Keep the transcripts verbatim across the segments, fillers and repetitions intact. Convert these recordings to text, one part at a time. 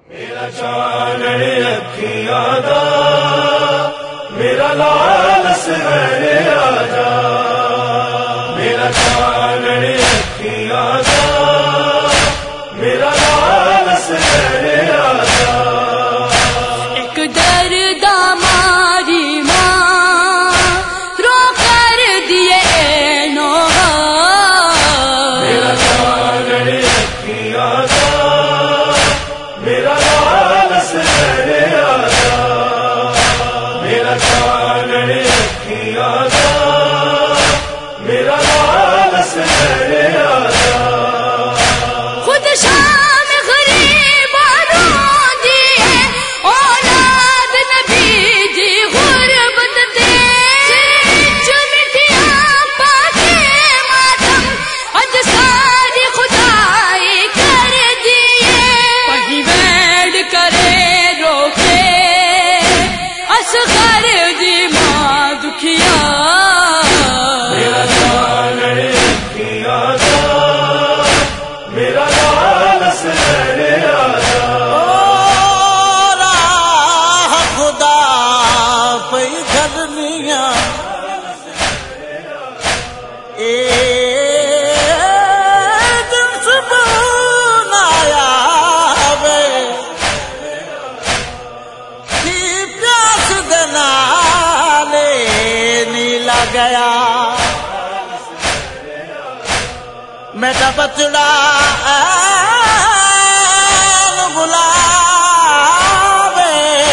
میرا چانن اکھیاں دا میرا لال سویرے آجا، میرا چانن اکھیاں دا میرا لال سویرے آجا۔ ایک درد ہماری ماں رو کر دیے نوحہ، میرا چانن اکھیاں دا میرا لال سویرے آجا، میرا چانن اکھیاں دا میرا لال سویرے آجا۔ خود شام غریب رو دیے اولاد نبی جی غربت دے، چمٹیاں پاکے ماتم اج ساری خدائی کر دیے، کہیں بیٹھ کرے روکے اصغر دی ماں دکھیا، میرا چانن اکھیاں دا میرا لال سویرے آجا۔ راہ خدا پہ گھرنیاں اے دن سبحان آیا وے کی پیاس دے نالے نیلا گیا، میٹا بچڑا بلاوے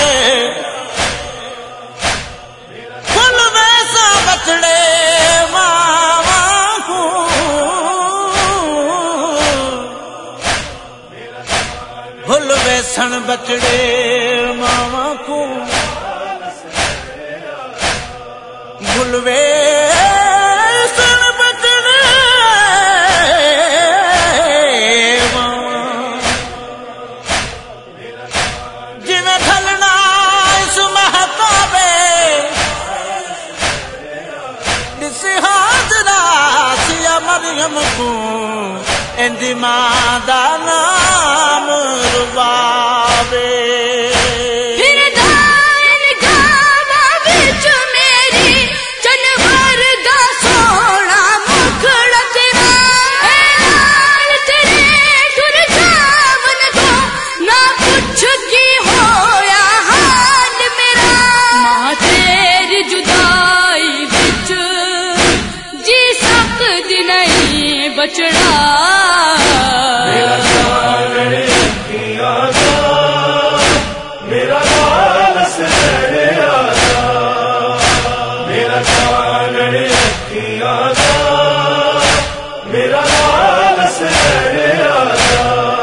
فل ویسا بچڑے ماما کو، فل ویسن بچڑے ماما کو، فل ویسن بچڑے ماما، جویں ڈھلنا اس مہتابے جس حاضرہ سیا مریم کو اندی ماں دا نام ربابے۔ پھر دائن گاوا وچ میری جنور دا سونا مکھڑا تیرا، اعلان تیرے ٹر جاون کو نہ پوچھ کی ہویا حال میرا، ماں تیری جدائی وچ جی سکدی نہیں بچڑا، میرا چانن اکھیاں دا میرا لال سویرے آجا، میرا چانن اکھیاں دا میرا لال سویرے آجا۔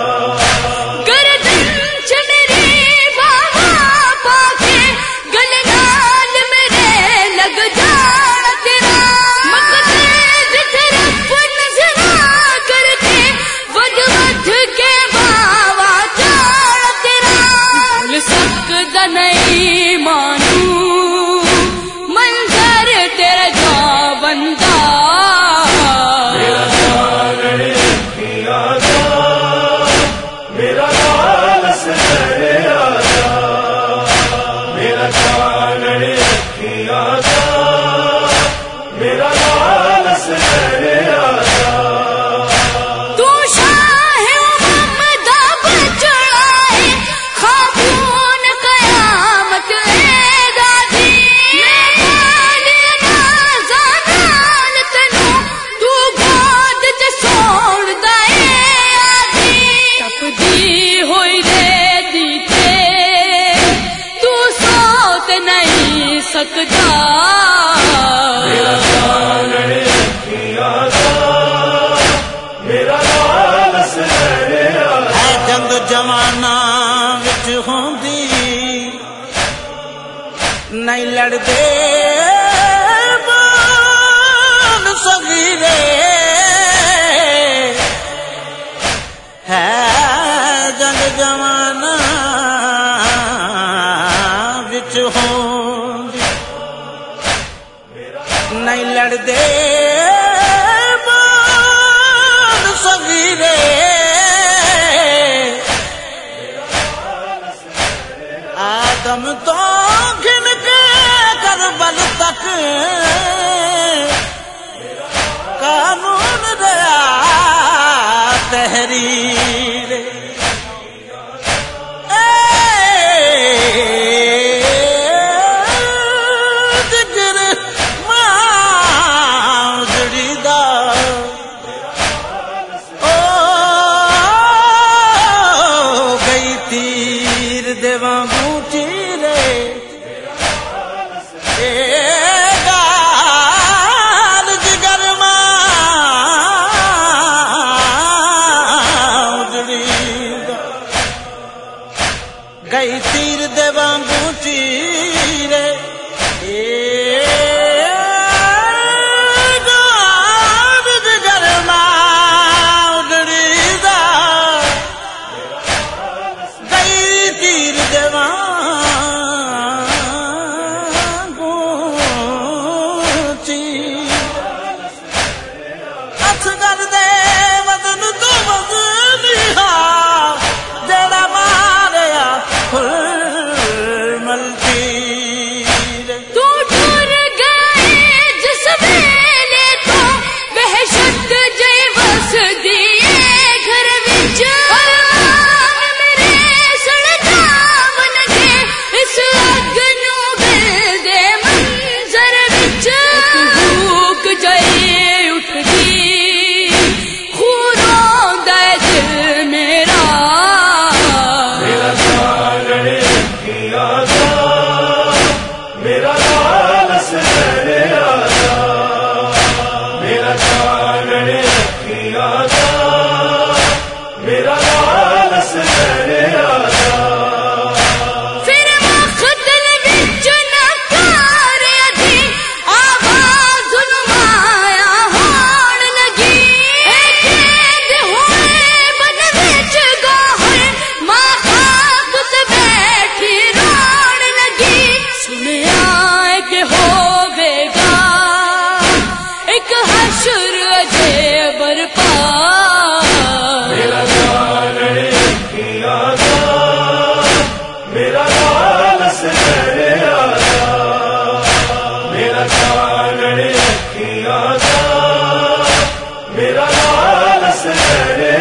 گردن چ میری باوا پا کے گل نال میرے لگ جانا تیرا، مقصد طرف نظر کر کے ود ود کے باوا جانا تیرا، بھول سکدا نہیں مانوں منظر تیرا جا بندہ، میرا چانن اکھیاں دا میرا لال سویرے آجا، میرا چانن اکھیاں دا میرا لال سویرے آجا۔ تو شاہ امم دا بچڑا ہے، خاتون قیامت اے دادی، میں مالی نازانان تینوں تو گود چ سوڑدا اے آدھی، تپدی ہوئی ریتی تے تو سو تے نہیں سکدا، میرا چانن اکھیاں دا میرا لال سویرے آجا۔ اے جنگ جوانا وچ ہوندی نہیں لڑدے بال صغیرے، ہے جنگ جوانا وچ ہوندی نہیں لڑدے بال صغیرے، قدم تو گن کے کربل تک قانون دیا تحریر جگر ماں جڑی دا او گئی تیر دیواں بوٹی رے گال جگر ماں جڑی دا گئی تیر دیواں بوٹی رے گال جگر ماں جڑی دا گئی تیر دیواں میرا لال سے